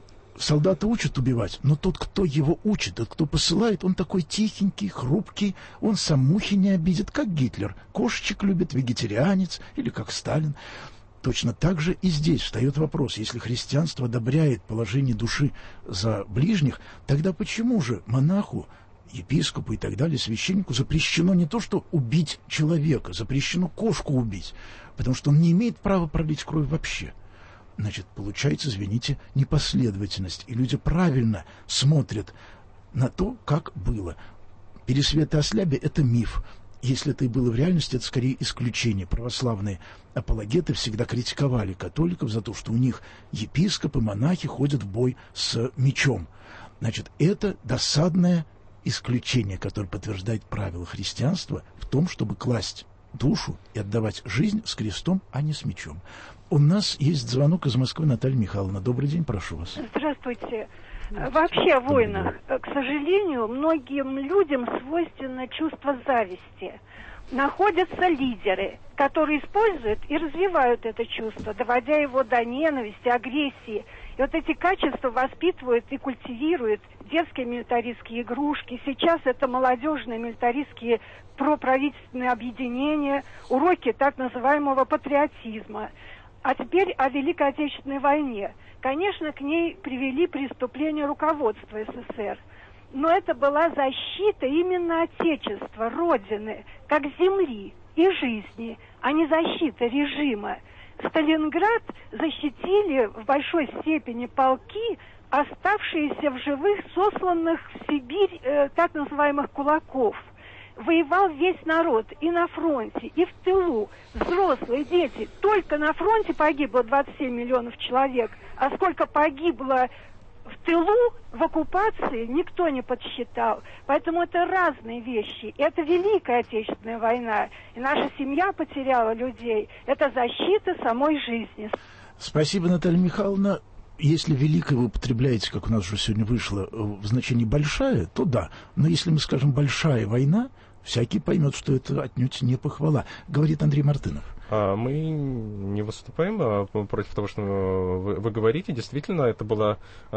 Солдата учат убивать, но тот, кто его учит, тот, кто посылает, он такой тихенький, хрупкий, он сам мухи не обидит, как Гитлер. Кошечек любит, вегетарианец, или как Сталин. Точно так же и здесь встает вопрос, если христианство одобряет положение души за ближних, тогда почему же монаху, епископу и так далее, священнику запрещено не то, что убить человека, запрещено кошку убить, потому что он не имеет права пролить кровь вообще. Значит, получается, извините, непоследовательность. И люди правильно смотрят на то, как было. Пересвет и ослябе – это миф. Если это и было в реальности, это скорее исключение. Православные апологеты всегда критиковали католиков за то, что у них епископы, монахи ходят в бой с мечом. Значит, это досадное исключение, которое подтверждает правила христианства в том, чтобы класть душу и отдавать жизнь с крестом, а не с мечом. У нас есть звонок из Москвы. Наталья Михайловна, добрый день, прошу вас. Здравствуйте. Вообще о войнах, к сожалению, многим людям свойственно чувство зависти. Находятся лидеры, которые используют и развивают это чувство, доводя его до ненависти, агрессии. И вот эти качества воспитывают и культивируют детские милитаристские игрушки. Сейчас это молодежные милитаристские проправительственные объединения, уроки так называемого патриотизма. А теперь о Великой Отечественной войне. Конечно, к ней привели преступления руководства СССР. Но это была защита именно Отечества, Родины, как земли и жизни, а не защита режима. Сталинград защитили в большой степени полки, оставшиеся в живых, сосланных в Сибирь так называемых кулаков. Воевал весь народ и на фронте, и в тылу. Взрослые, дети. Только на фронте погибло 27 миллионов человек, а сколько погибло в тылу, в оккупации, никто не подсчитал. Поэтому это разные вещи. Это Великая Отечественная война. И наша семья потеряла людей. Это защита самой жизни. Спасибо, Наталья Михайловна. Если великое вы употребляете, как у нас уже сегодня вышло, в значении большая, то да. Но если мы скажем большая война, всякий поймет, что это отнюдь не похвала. Говорит Андрей Мартынов. Мы не выступаем против того, что вы говорите. Действительно, это была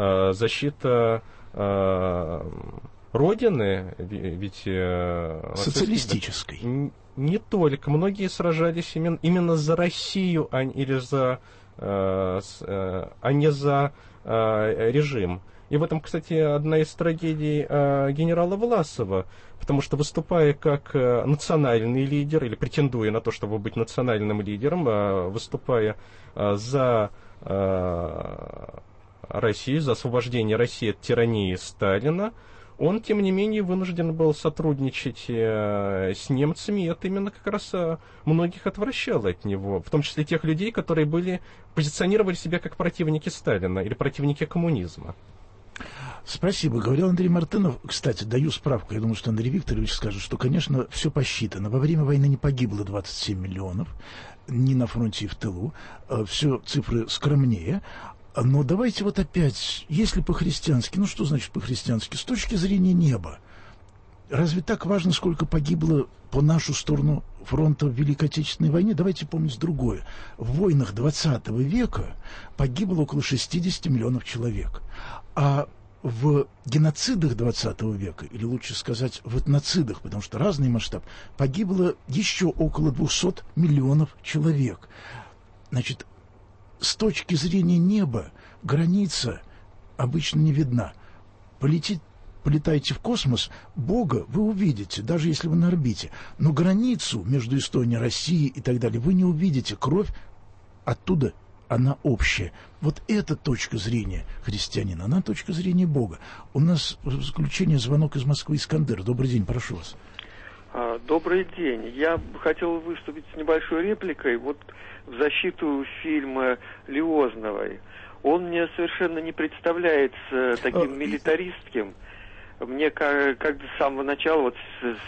защита Родины, ведь... Социалистической. Не только. Многие сражались именно за Россию, а не за режим. И в этом, кстати, одна из трагедий генерала Власова, потому что, выступая как национальный лидер, или претендуя на то, чтобы быть национальным лидером, выступая за Россию, за освобождение России от тирании Сталина, он, тем не менее, вынужден был сотрудничать с немцами, и это именно как раз многих отвращало от него, в том числе тех людей, которые позиционировали себя как противники Сталина или противники коммунизма. Спасибо. Говорил Андрей Мартынов. Кстати, даю справку. Я думаю, что Андрей Викторович скажет, что, конечно, все посчитано. Во время войны не погибло 27 миллионов, ни на фронте и в тылу. Все цифры скромнее. Но давайте вот опять, если по-христиански, ну что значит по-христиански? С точки зрения неба. Разве так важно, сколько погибло по нашу сторону фронта в Великой Отечественной войне? Давайте помнить другое. В войнах 20 века погибло около 60 миллионов человек. А в геноцидах 20 века, или лучше сказать, в этноцидах, потому что разный масштаб, погибло еще около 200 миллионов человек. Значит, с точки зрения неба граница обычно не видна. Полетит полетаете в космос, Бога вы увидите, даже если вы на орбите. Но границу между Эстонией, Россией и так далее вы не увидите. Кровь оттуда, она общая. Вот эта точка зрения христианина, она точка зрения Бога. У нас в заключение звонок из Москвы. Искандер. Добрый день, прошу вас. Добрый день. Я хотел выступить с небольшой репликой вот в защиту фильма Лиозновой. Он мне совершенно не представляется таким милитаристским. Мне как с самого начала, вот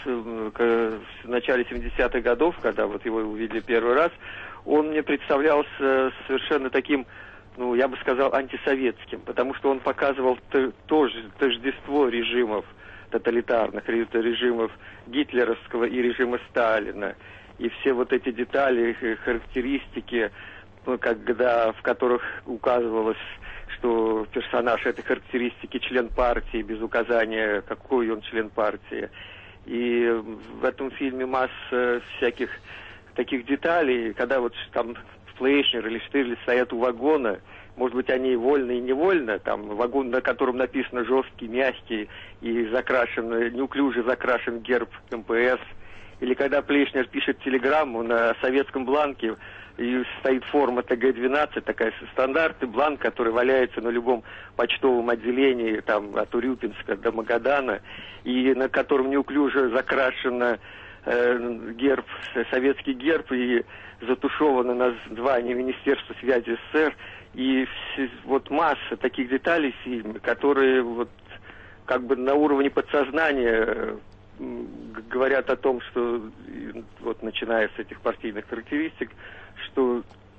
в начале 70-х годов, когда вот его увидели первый раз, он мне представлялся совершенно таким, ну, я бы сказал, антисоветским, потому что он показывал тоже тождество режимов тоталитарных, режимов гитлеровского и режима Сталина. И все вот эти детали, характеристики, в которых указывалось, что персонаж этой характеристики член партии, без указания, какой он член партии. И в этом фильме масса всяких таких деталей, когда вот там Флейшнер или Штирлиц стоят у вагона, может быть, они и вольно, и невольно, там вагон, на котором написано жесткий, мягкий и закрашен, неуклюже закрашен герб МПС, или когда Плейшнер пишет телеграмму на советском бланке, и стоит форма ТГ-12, такая стандартный бланк, который валяется на любом почтовом отделении, там, от Урюпинска до Магадана, и на котором неуклюже закрашено герб, советский герб, и затушевано название Министерства связи СССР, и вот масса таких деталей в фильме, которые вот как бы на уровне подсознания говорят о том, что вот начиная с этих партийных характеристик, что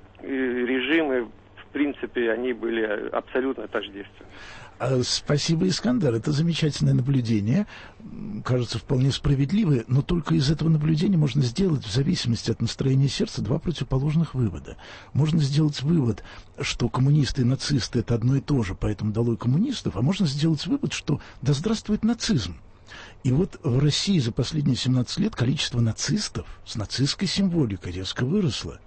режимы, в принципе, они были абсолютно тождественны. Спасибо, Искандер. Это замечательное наблюдение, кажется, вполне справедливое, но только из этого наблюдения можно сделать, в зависимости от настроения сердца, два противоположных вывода. Можно сделать вывод, что коммунисты и нацисты — это одно и то же, поэтому долой коммунистов, а можно сделать вывод, что да здравствует нацизм. И вот в России за последние 17 лет количество нацистов с нацистской символикой резко выросло.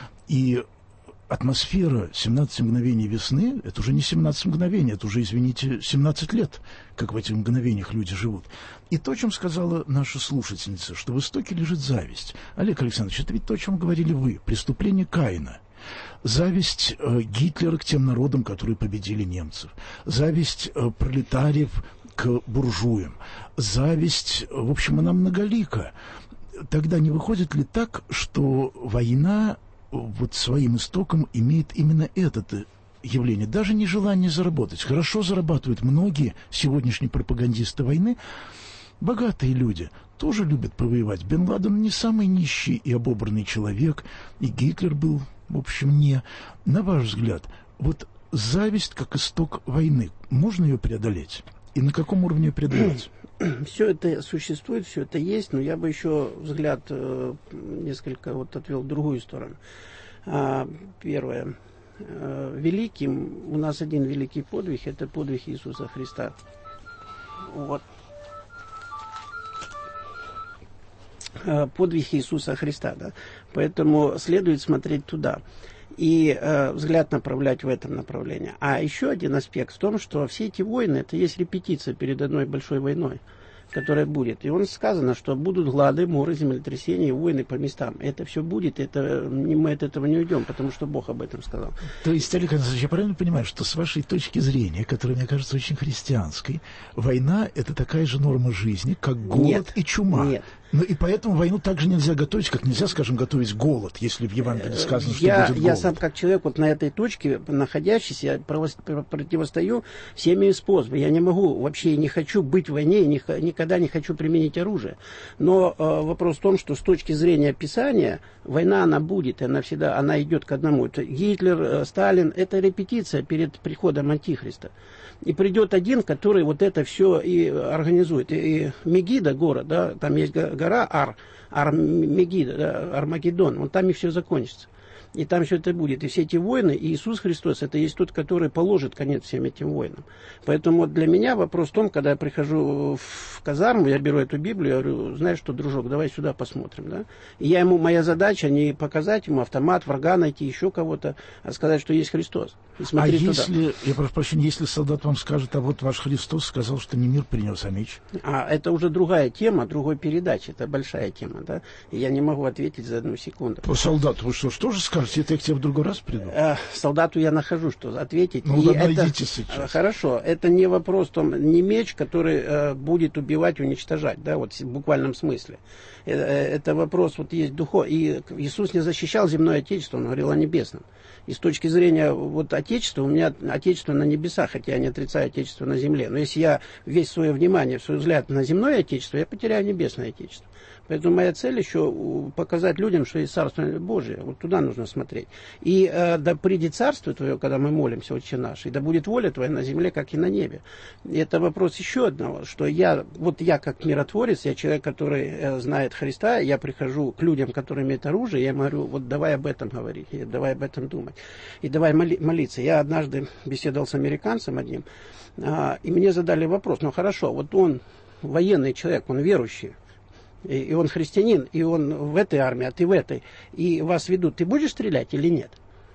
И атмосфера 17 мгновений весны — это уже не 17 мгновений, это уже, извините, 17 лет, как в этих мгновениях люди живут. И то, о чем сказала наша слушательница, что в истоке лежит зависть. Олег Александрович, это ведь то, о чем говорили вы, преступление Каина. Зависть Гитлера к тем народам, которые победили немцев. Зависть пролетариев к буржуям. Зависть, в общем, она многолика. Тогда не выходит ли так, что война вот своим истоком имеет именно это явление, даже не желание заработать. Хорошо зарабатывают многие сегодняшние пропагандисты войны. Богатые люди тоже любят повоевать. Бен Ладен не самый нищий и обобранный человек, и Гитлер был, в общем, не. На ваш взгляд, вот зависть как исток войны, можно ее преодолеть? И на каком уровне ее преодолеть? Все это существует, все это есть, но я бы еще взгляд несколько вот отвел в другую сторону. Первое. Великим, у нас один великий подвиг, это подвиг Иисуса Христа. Вот. Подвиг Иисуса Христа, да. Поэтому следует смотреть туда и взгляд направлять в этом направлении. А еще один аспект в том, что все эти войны, это есть репетиция перед одной большой войной, которая будет. И сказано, что будут глады, моры, землетрясения, войны по местам. Это все будет, мы от этого не уйдем, потому что Бог об этом сказал. То есть, Олег Александрович, я правильно понимаю, что с вашей точки зрения, которая, мне кажется, очень христианской, война — это такая же норма жизни, как голод и чума? Нет. Ну и поэтому войну также нельзя готовить, как нельзя, скажем, готовить голод, если в Евангелии сказано, что будет голод. Я сам как человек вот на этой точке, находящийся, противостою всеми способами. Я не могу, вообще не хочу быть в войне, никогда не хочу применить оружие. Но вопрос в том, что с точки зрения Писания, война, она будет, она идет к одному. Это Гитлер, Сталин, это репетиция перед приходом Антихриста. И придет один, который вот это все и организует. И Мегида, город, да, там есть гора Ар-Мегида, да, Армагеддон, вот там и все закончится. И там все это будет. И все эти войны, и Иисус Христос, это есть тот, который положит конец всем этим войнам. Поэтому для меня вопрос в том, когда я прихожу в казарму, я беру эту Библию, я говорю, знаешь что, дружок, давай сюда посмотрим. Да? И моя задача не показать ему автомат, врага найти, еще кого-то, а сказать, что есть Христос. И смотри туда. Если, я прошу прощения, если солдат вам скажет, а вот ваш Христос сказал, что не мир принес, а меч? Это уже другая тема, другой передачи, это большая тема, да? И я не могу ответить за 1 секунду. По солдату вы что же скажете? Это я к тебе в другой раз приду? Солдату я нахожу, что ответить. Ну, ладно, идите сейчас. Хорошо, это не вопрос, не меч, который будет убивать, уничтожать, да, вот в буквальном смысле. Это вопрос, вот есть духов. И Иисус не защищал земное отечество, он говорил о небесном. И с точки зрения вот отечества, у меня отечество на небесах, хотя я не отрицаю отечество на земле. Но если я весь свое внимание, свой взгляд на земное отечество, я потеряю небесное отечество. Поэтому моя цель еще показать людям, что есть Царство Божие. Вот туда нужно смотреть. И да придет Царство Твое, когда мы молимся, Отче наш, и да будет воля Твоя на земле, как и на небе. И это вопрос еще одного, что я как миротворец, я человек, который знает Христа, я прихожу к людям, которые имеют оружие, я говорю, вот давай об этом говорить, давай об этом думать, и давай молиться. Я однажды беседовал с американцем одним, и мне задали вопрос, ну хорошо, вот он военный человек, он верующий, и он христианин, и он в этой армии, а ты в этой, и вас ведут, ты будешь стрелять или нет?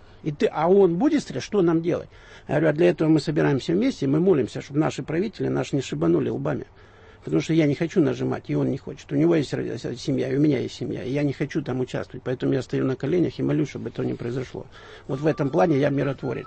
А он будет стрелять, что нам делать? Я говорю, а для этого мы собираемся вместе, мы молимся, чтобы наши правители не шибанули лбами. Потому что я не хочу нажимать, и он не хочет. У него есть семья, и у меня есть семья, и я не хочу там участвовать. Поэтому я стою на коленях и молюсь, чтобы этого не произошло. Вот в этом плане я миротворец.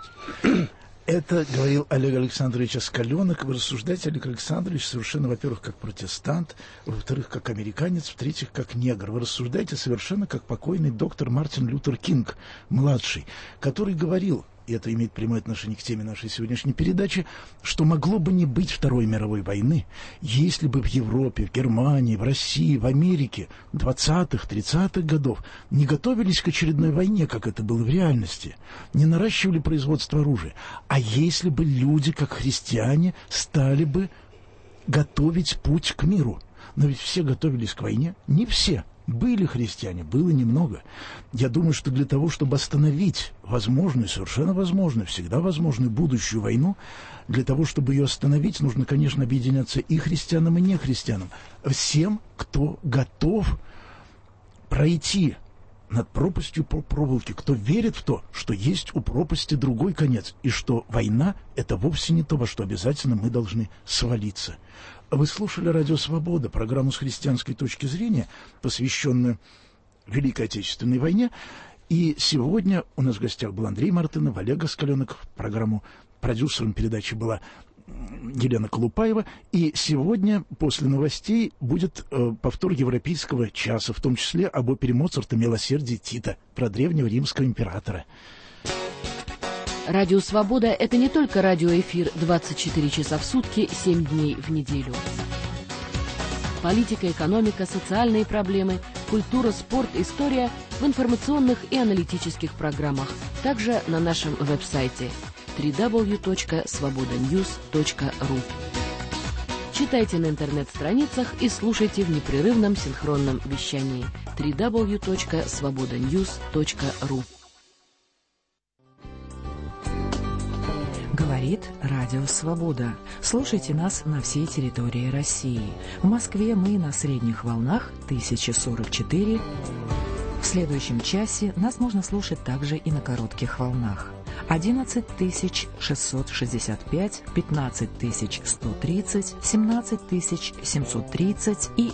Это говорил Олег Александрович Оскаленок. Вы рассуждаете, Олег Александрович, совершенно, во-первых, как протестант, во-вторых, как американец, в-третьих, как негр. Вы рассуждаете совершенно как покойный доктор Мартин Лютер Кинг, младший, который говорил, и это имеет прямое отношение к теме нашей сегодняшней передачи, что могло бы не быть Второй мировой войны, если бы в Европе, в Германии, в России, в Америке 20-х, 30-х годов не готовились к очередной войне, как это было в реальности, не наращивали производство оружия, а если бы люди, как христиане, стали бы готовить путь к миру. Но ведь все готовились к войне, не все. Были христиане, было немного. Я думаю, что для того, чтобы остановить возможную, совершенно возможную, всегда возможную будущую войну, для того, чтобы ее остановить, нужно, конечно, объединяться и христианам, и нехристианам. Всем, кто готов пройти над пропастью по проволоке, кто верит в то, что есть у пропасти другой конец, и что война — это вовсе не то, во что обязательно мы должны свалиться. Вы слушали «Радио Свобода», программу с христианской точки зрения, посвященную Великой Отечественной войне. И сегодня у нас в гостях был Андрей Мартынов, Олег Оскаленок. Программу продюсером передачи была Елена Колупаева. И сегодня после новостей будет повтор Европейского часа, в том числе об опере Моцарта «Милосердие Тита» про древнего римского императора. Радио «Свобода» — это не только радиоэфир 24 часа в сутки, 7 дней в неделю. Политика, экономика, социальные проблемы, культура, спорт, история в информационных и аналитических программах. Также на нашем веб-сайте www.svobodanews.ru. Читайте на интернет-страницах и слушайте в непрерывном синхронном вещании www.svobodanews.ru. Говорит Радио Свобода. Слушайте нас на всей территории России. В Москве мы на средних волнах 1044. В следующем часе нас можно слушать также и на коротких волнах. 11665, 15130, 17730 и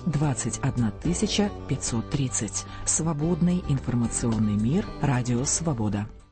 21530. Свободный информационный мир. Радио Свобода.